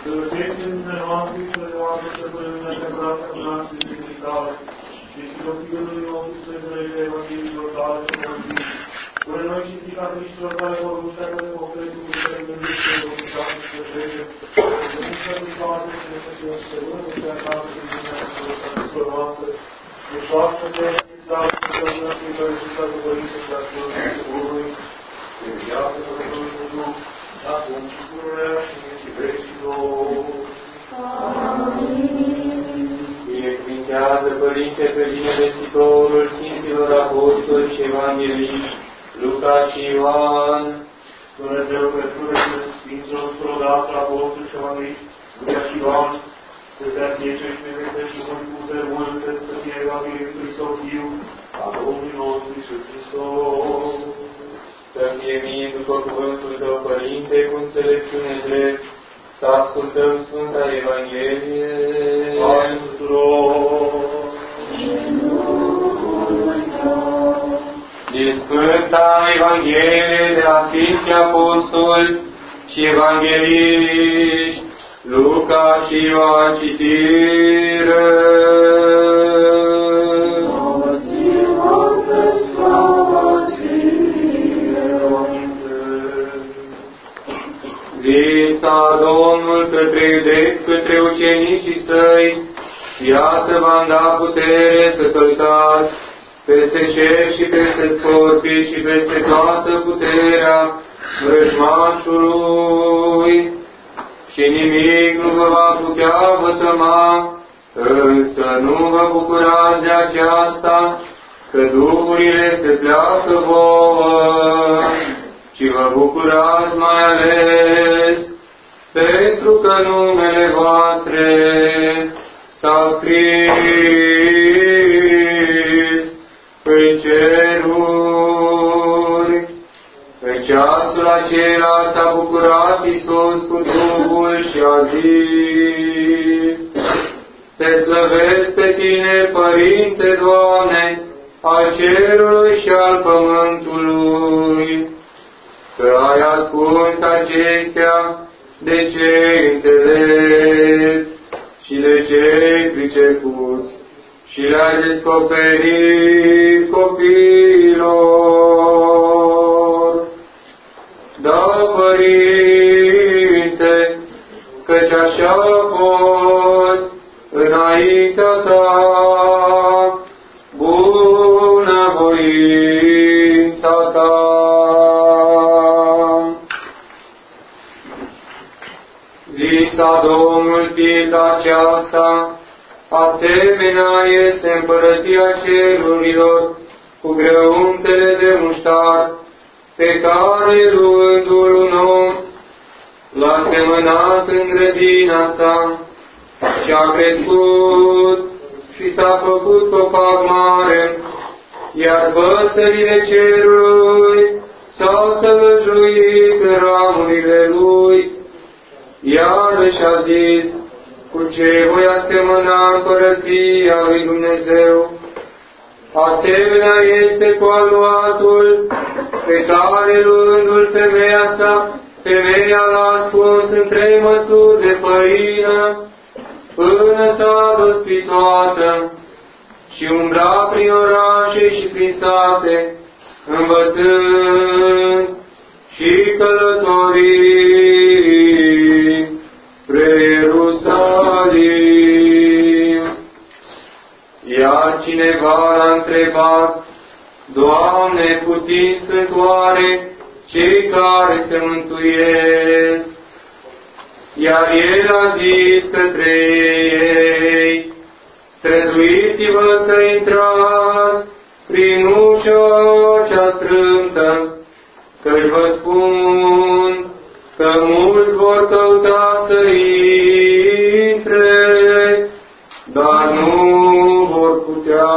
Binecuvintează, Părinte, pe binevestitorul Sfinților Apostoli și Evangeliști, Luca și Ioan. Dumnezeu, Sfântul Sfinților Sfântul Apostoli și Evangeliști, Luca și Ioan, să te întiece și ne și mult cu zărmânță, să fie Evanghelie Său Fiu, a Domnului nostru Iisus Hristos. Să fie mie după cuvântul Tău, Părinte, cu înțelepciune drept, să ascultăm Sfânta Evanghelie. Amin tuturor! Din Sfânta Evanghelie de la Sfinții Apostoli și Evangeliști, Luca și Ioan, citire. Zisa Domnul către iudei, către ucenicii Săi, iată v-am dat putere să călcați peste cer și peste scorpii și peste toată puterea vrăjmașului, și nimic nu vă va putea vătăma, însă nu vă bucurați de aceasta, că duhurile se pleacă vouă, ci vă bucurați mai ales, pentru că numele voastre s-au scris în ceruri. În ceasul acela s-a bucurat Iisus cu Duhul și a zis: Te slăvesc pe Tine, Părinte, Doamne, al cerului și al pământului, că ai ascuns acestea de cei înțelepți și de cei pricepuți și le-ai descoperit copiilor. Da, Părinte, căci așa a fost înaintea Ta, bunăvoința Ta. Zisa Domnul fiind aceasta, asemenea este împărăția cerurilor cu greuntele de muștar, pe care, luându-l un om, l-a semănat în grădina sa și a crescut și s-a făcut copac mare, iar păsările cerului s-au tălăjuit în ramurile lui. Iarăși a zis: cu ce voi asemăna împărăția lui Dumnezeu? Asemenea este cu aluatul pe care, luându-l femeia sa, femeia l-a ascuns în 3 măsuri de făină, până s-a adăspit toată, și umbra prin orașe și prin sate, învățând și călătorind spre Ierusalim. Iar cineva l-a întrebat: Doamne, puțin sunt oare cei care se mântuiesc? Iar El a zis către ei: străduiți-vă să intrați prin ușa cea strâmtă, căci vă spun că mulți vor căuta să intre, dar nu vor putea.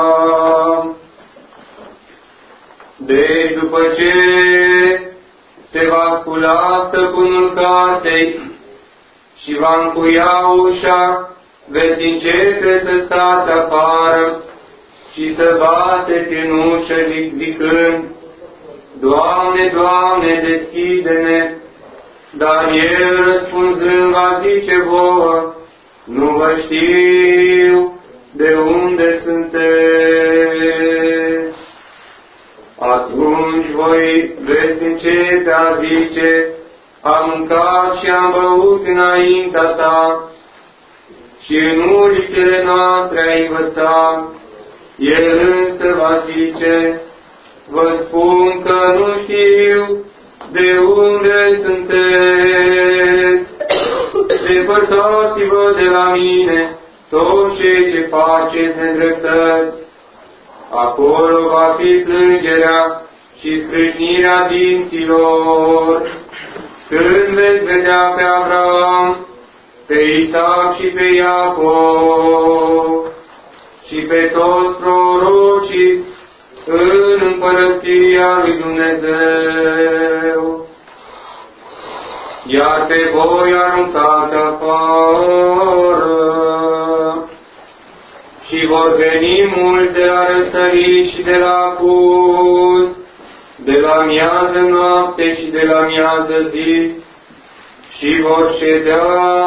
Deci, după ce se va scula stăpânul casei și va încuia ușa, veți începe să stați afară și să bateți în ușă zicând: Doamne, Doamne, deschide-ne! Dar el răspunzând va zice vouă, nu vă știu de unde sunteți. Atunci voi veți începe a zice, am mâncat și am băut înaintea ta și în ulițele noastre ai învățat. El însă va zice, vă spun că nu știu de unde sunteți. Depărtați-vă de la mine tot cei ce faceți nedreptăți. Acolo va fi plângerea și scrâșnirea dinților, când veți vedea pe Avram, pe Isaac și pe Iacov și pe toți prorocii în împărăția lui Dumnezeu. Iar pe voi aruncați afară și vor veni mulți de la răsărit și de la apus, de la miază noapte și de la miază zi, și vor ședea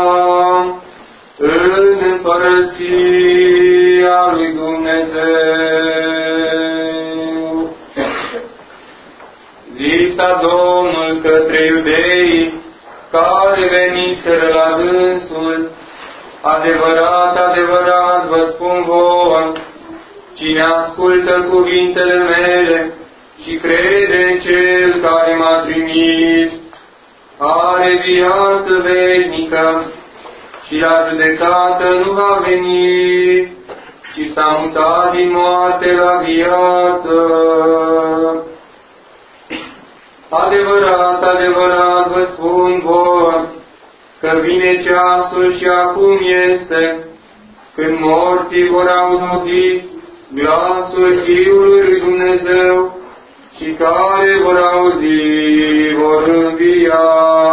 în împărăția lui Dumnezeu. Zisa Domnul către iudei care veniseră la dânsul, adevărat, adevărat vă spun vouă, cine ascultă cuvintele mele și crede în Cel care m-a trimis, are viață veșnică și la judecată nu va veni, ci s-a mutat din moarte la viață. Adevărat, adevărat vă spun vouă, că vine ceasul și acum este, când morții vor auzi glasul Fiului lui Dumnezeu și care vor auzi vor învia.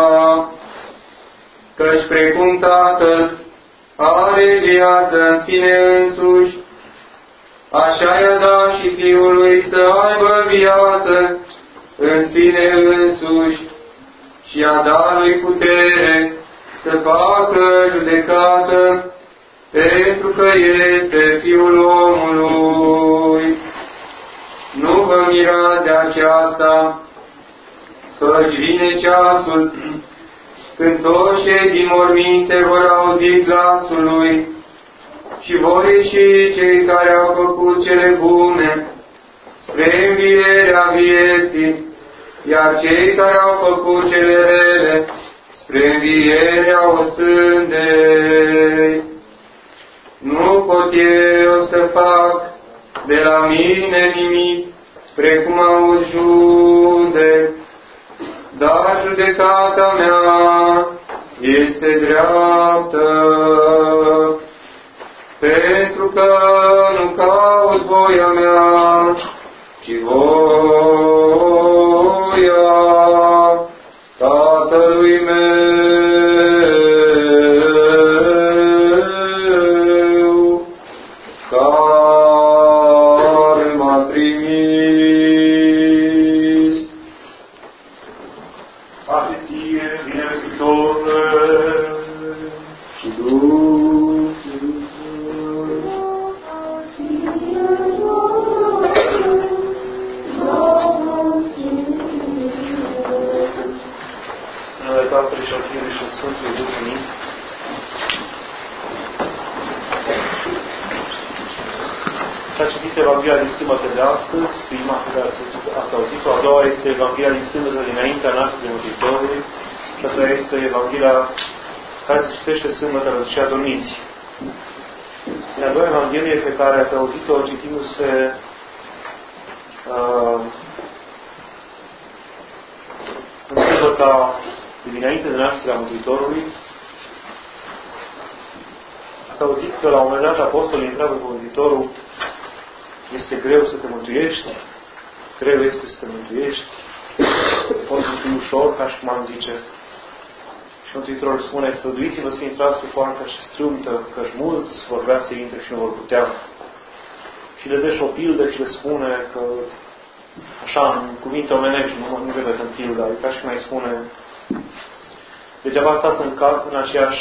Căci precum Tatăl are viață în sine însuși, așa i-a dat și Fiului să aibă viață în sine însuși și i-a dat lui putere să facă judecată, pentru că este Fiul omului. Nu vă mirați de aceasta, căci vine ceasul când toți cei din morminte vor auzi glasul lui și vor ieși cei care au făcut cele bune spre învierea vieții, iar cei care au făcut cele rele spre învierea osândei. Nu pot eu să fac de la mine nimic, precum auzi judec, dar judecata mea este dreaptă, pentru că nu caut voia mea, ci voia Tatălui meu, care m-a trimis. Pace ție, binecuvântătorule, Și Duhul Tatălui și al Fiului și al Sfântului Duh unit. S-a citit Evanghelia din sâmbătă de astăzi, prima pe care ați auzit-o, a doua este Evanghelia din sâmbătă dinaintea nașterii Mântuitorului și a treia este Evanghelia care se citește sâmbătă la și adormiți. În a doua Evanghelie pe care ați auzit-o citindu-se în sâmbăta dinainte de nașterea Mântuitorului, ați auzit că la un moment dat apostolii întreabă pe Mântuitorul: este greu să te mântuiești? Greu este să te mântuiești? Poți să fii ușor, ca și cum am zice. Și Mântuitorul spune: străduiți-vă să intrați cu poarta și strâmtă, căci mulți vor vrea să intre și nu vor putea. Și le dă și o pildă și le spune că, așa, în cuvinte omenești, nu repet în pildă, ca și cum mai spune: degeaba stați în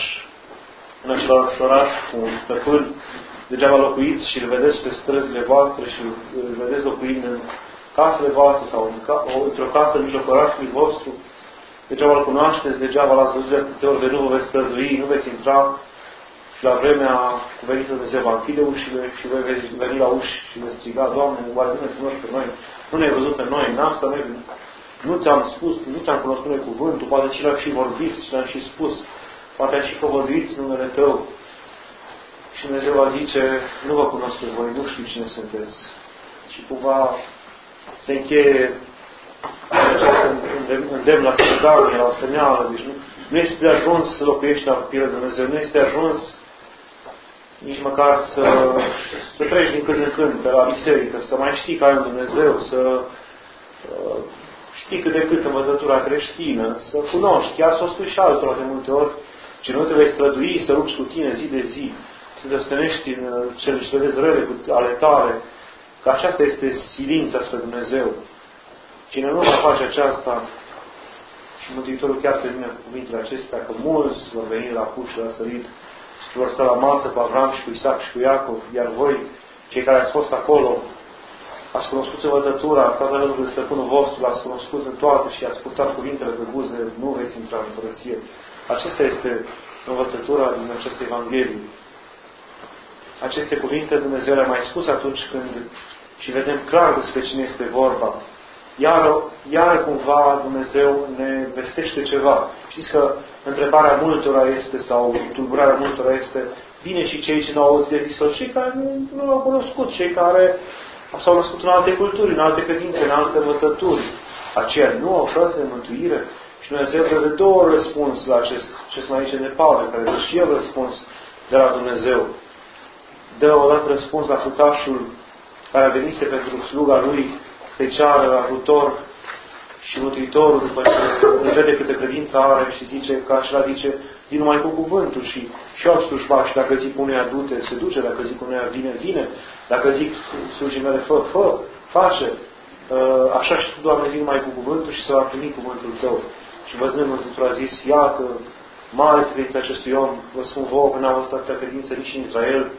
același oraș cu un stăpân, degeaba locuiți și îl vedeți pe străzile voastre și îl vedeți locuind în casele voastre sau într-o casă în mijlocul orașului vostru, degeaba îl cunoașteți, degeaba l-ați văzut de atâtea ori de nu vă veți strădui, nu veți intra și la vremea cuvenită Dumnezeu va închide ușile și voi veți veni la uși și veți striga, Doamne, oare nu ne cunoști pe noi? Nu ne-ai văzut pe noi? N-am stat noi? Nu ți-am spus, nu ți-am cunoscut noi cuvântul, poate și l-am și vorbit și l-am și spus, poate am și propovăduit numele Tău. Și Dumnezeu va zice, nu vă cunosc pe voi, nu știu cine sunteți. Și cumva se încheie acest îndemn la strădanie, la stăneală. Deci nu este de ajuns să locuiești la copilul de Dumnezeu, nu este de ajuns nici măcar să treci din când în când pe la biserică, să mai știi că ai un Dumnezeu, să știi cât de cât învățătura creștină, să cunoști, chiar să o spui și altora de multe ori, ci nu te vei strădui să lupți cu tine zi de zi, să te ostenești în cele ce vedeți rele ale tale, că aceasta este silința spre Dumnezeu. Cine nu va face aceasta, și Mântuitorul chiar termină cu cuvintele acestea, că mulți vor veni la puș și la sărit și vor sta la masă cu Avram și cu Isaac și cu Iacov, iar voi, cei care ați fost acolo, ați cunoscut învățătura, ați stat alături de stăpânul vostru, l-ați cunoscut în toate și ați purtat cuvintele pe buze, nu veți intra în Împărăție. Acesta este învățătura din această Evanghelie. Aceste cuvinte Dumnezeu le-a mai spus atunci când și vedem clar despre cine este vorba. Iar cumva Dumnezeu ne vestește ceva. Știți că întrebarea multora este, sau tulburarea multora este, bine și cei ce nu au auzit de Hristos, cei care nu l-au cunoscut, cei care s-au născut în alte culturi, în alte credințe, în alte învățături. Aceia nu au șanse de mântuire. Și Dumnezeu dă două răspuns la ce sunt aici de Pavel, care dă și el răspuns de la Dumnezeu. Dă odată răspuns la frutașul care venise pentru sluga lui să-i ceară ajutor și Mântuitorul, după ce îl vede câte credință are și zice că acela zice, zi numai cu cuvântul și eu slujbaș, dacă zic unuia du-te, se duce, dacă zic unuia vine, vine, dacă zic slujii mele, face. Așa și tu, Doamne, zi numai cu cuvântul și se va primi cuvântul Tău. Și văzând Mântuitorul a zis, iată, mare credință acestui om, vă spun vouă că n-a văzut atâta credință nici în Israel.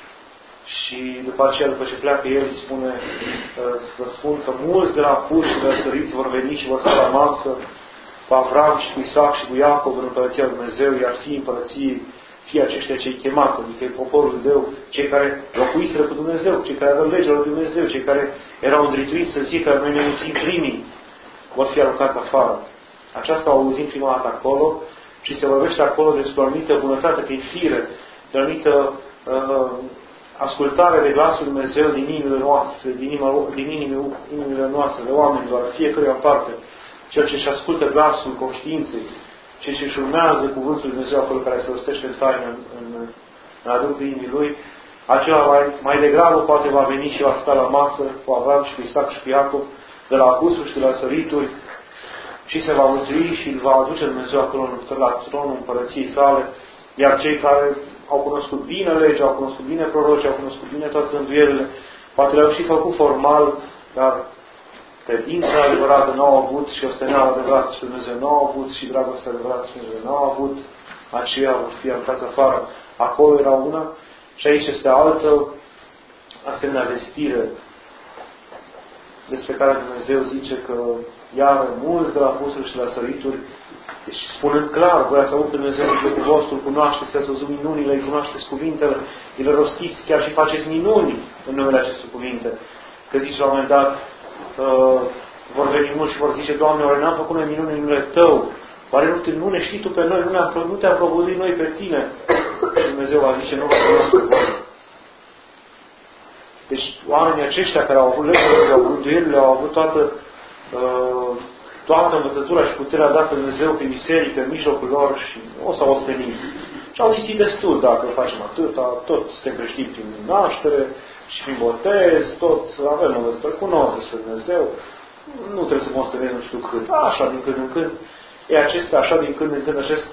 Și după aceea, după ce pleacă el, îi spune, vă spun că mulți de la puși și de la săriți vor veni și vor sta la masă cu Avram și cu Isaac și cu Iacov în Împărăția Lui Dumnezeu, iar fiii Împărăției, fii aceștia cei chemați, adică poporul lui Dumnezeu, cei care locuiseră cu Dumnezeu, cei care aveau legea lui Dumnezeu, cei care erau îndrituiți să zică că noi ne mulțim primii, vor fi aruncați afară. Aceasta o auzim prima dată acolo și se vorbește acolo despre o anumită bunătate prin fire, de o anumită ascultare de glasul Lui Dumnezeu din inimile noastre, din inimile noastre, de oamenilor, fiecare în parte, cel ce își ascultă glasul conștiinței, cel ce își urmează cuvântul Lui Dumnezeu acolo care se rostește în taină în adâncul inimii lui, acela mai degrabă poate va veni și va sta la masă cu Avram și cu Isaac și cu Iacov, de la apusuri și de la sărituri, și se va mântui și îl va aduce Dumnezeu acolo la tronul Împărăției sale, iar cei care au cunoscut bine legea, au cunoscut bine prorocii, au cunoscut bine toate rânduielile, poate le-au și făcut formal, dar credința adevărată nu au avut și osteneala adevărată și Dumnezeu nu au avut și dragostea adevărată și Dumnezeu nu au avut, aceia vor fi aruncați afară. Acolo era una și aici este altă asemenea vestire despre care Dumnezeu zice că iar mulți de la apusuri și la sărituri, deci spunând clar, voia să aud pe Dumnezeu cu vostru, cunoașteți, ați văzut minunile, îi cunoașteți cuvintele, îi le rostiți, chiar și faceți minuni în numele acestor cuvinte. Că zice la un moment dat, vor veni mulți și vor zice, Doamne, oare n-am făcut noi minuni în numele Tău? Oare nu ne știi Tu pe noi? Nu te-am propovăduit noi pe Tine? Și Dumnezeu va zice, nu vă cunosc pe voi. Deci oamenii aceștia care au avut legile, au avut rânduielile, au avut toată învățătura și puterea dată Dumnezeu pe biserică în mijlocul lor și o s-au ostenit. Și au zis destul, dacă facem atâta, tot suntem creștini prin naștere și prin botez, tot avem învățători, cunosc despre Dumnezeu, nu trebuie să mă ostenesc nu știu cât, așa din când în când. Așa din când în când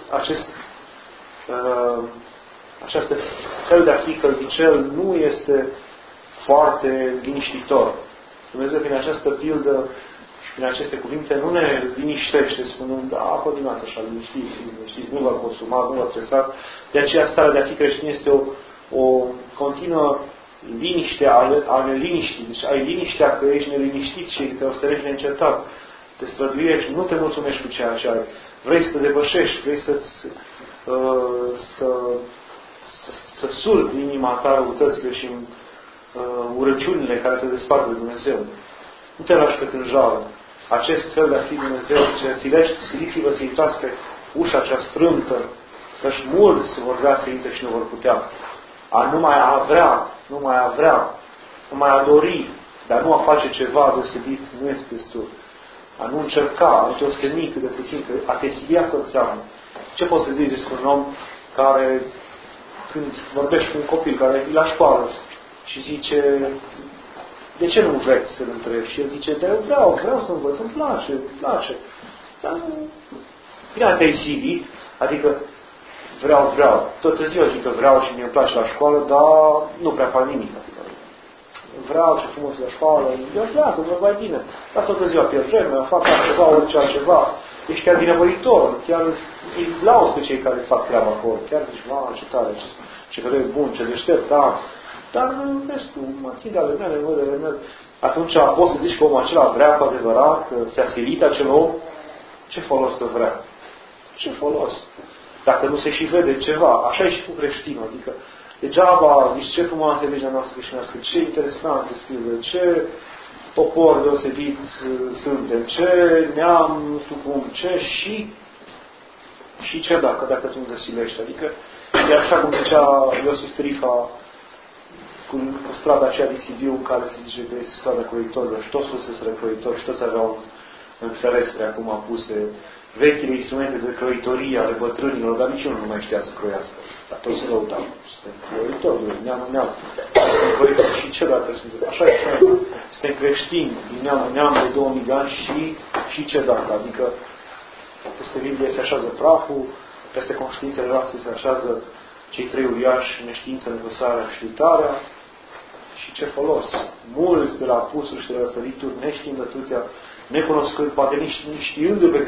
această fel de a fi căldicel nu este foarte liniștitor. Dumnezeu prin această pildă Și prin aceste cuvinte nu ne liniștește, spunând, da, continuați așa, liniștiți, nu vă consumați, nu vă stresați. De aceea starea de a fi creștin este o continuă liniște a neliniștii. Deci ai liniștea că ești neliniștit și te osterești neîncetat. Te străduiești, nu te mulțumești cu ceea ce ai. Vrei să te depășești, vrei să surdi inima ta răutățile și urăciunile care te despart de Dumnezeu. Nu te lași pe tânjară. Acest fel de a fi Dumnezeu, siliți-vă să intrați pe ușa cea strâmtă, căci mulți vor vrea să intre și nu vor putea. Nu mai a dori, dar nu a face ceva deosebit nu este destul. A nu încerca, a nu te osteni cât de puțin, a te silia să înseamnă. Ce poți să zici despre un om care, când vorbești cu un copil care e la școală și zice, de ce nu înveți să-l întrebi? Și el zice, dar eu vreau să învăț, îmi place. Dar bine, te-ai silit, adică vreau. Toată ziua zic că vreau și mi-e place la școală, dar nu prea fac nimic. Vreau ce frumos la școală, eu vreau să văd mai bine. Dar toată ziua pierd vremea, fac ceva, orice altceva. Ești chiar binevolitor, chiar îi lauzi pe cei care fac treaba acolo. Chiar zici, ce tare, ce că e bun, ce deștept, da. Dar vezi tu, mă țin de ale mele. Atunci poți să zici că omul acela vrea cu adevărat, că se-a silit acel om. Ce folos că vrea? Ce folos? Dacă nu se și vede ceva, așa e și cu creștinul. Adică, degeaba, zici ce frumoasă e legea noastră creștinească, ce interesant este, ce popor deosebit suntem, ce neam, nu știu cum, ce și ce dacă tu nu te silești. Adică, e așa cum zicea Iosif Trifa, cu strada aceea din Sibiu, în care se zice că este strada croitorilor și toți fuseseră croitori și toți aveau în ferestre acum puse vechile instrumente de croitorie ale bătrânilor, dar niciunul nu mai știa să croiască. Dar toți se lăudau. Suntem croitori, neam. Suntem croitori și ce dacă suntem? Așa e. Suntem creștini din neam de 2000 de ani și ce dacă? Adică peste Biblie se așează praful, peste conștiințele noastre se așează cei trei uriași, neștiința, nevăsarea și uitarea. Și ce folos? Mulți de la apusuri și de la sărituri, neștiind atâtea, necunoscând, poate nici știindu pe